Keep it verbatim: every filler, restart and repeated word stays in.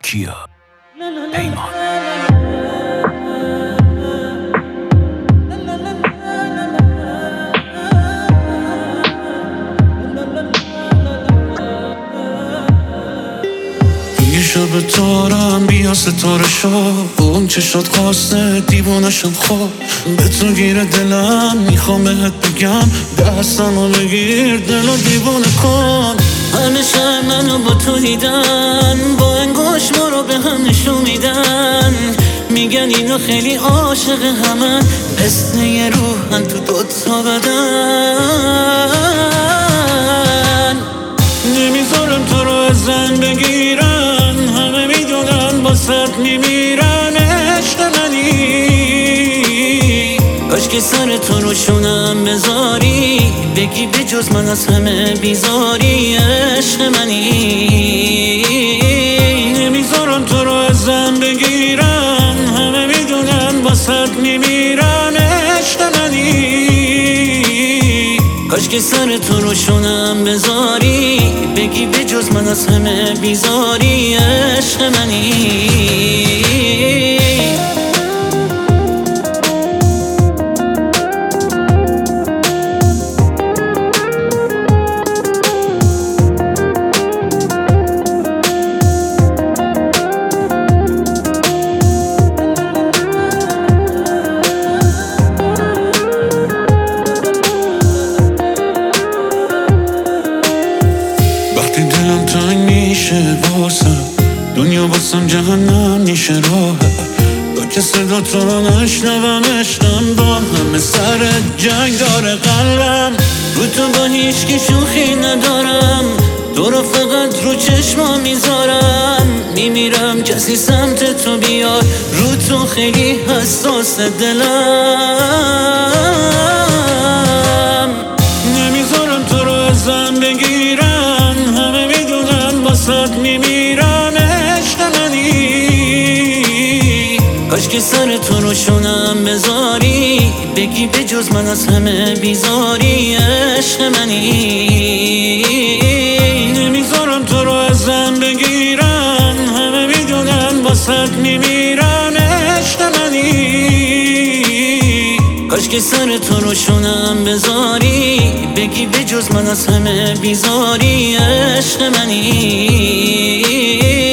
کیا پیمان. یه شب تارم بیا ستاره شو، اون چشات قاسه دیوانه شد خواب. به تو گیره دلم میخوام بهت بگم، دستمو بگیر دلو دیوانه کن. همیشه منو با تو دیدن، با انگوش ما رو به هم نشون میدن. میگن اینا خیلی عاشق همن، مثل یه روحن تو دوتا بدن. نمیذارم تو رو از زن بگیرن، همه میدونن باست میمیرن. عشق منی کاش که سر تو رو شونم بذاری، بگی به جز من از همه بیزاری. عشق منی نمیذارم تو رو از زن بگیرن، همه میدونن باست میمیرن. عشق منی کاش که سر تو رو شونم بذاری، بگی به جز من از همه بیزاری. عشق منی وقتی دلم تنگ میشه واسم، دنیا واسم جهنم میشه راهه. با که صدا تو رو نشنوم عشقم، با همه سر جنگ داره قلبم. رو تو با هیچکی شوخی ندارم، تو رو فقط رو چشما میذارم. میمیرم کسی سمت تو بیاد، رو تو خیلی حساس دلم. نمیذارم تو رو از زن بگیرن، همه میدونن باست میمیرن. عشق منی کاش که سر تو رو شونم بذاری، بگی به جز من از همه بیزاری. عشق منی نمیذارم تو رو از زن بگیرن، همه میدونن باست میمیرن. عشق منی کاش که سر تو رو شونم بذاری، بگی به جز من از همه بیزاری. عشق منی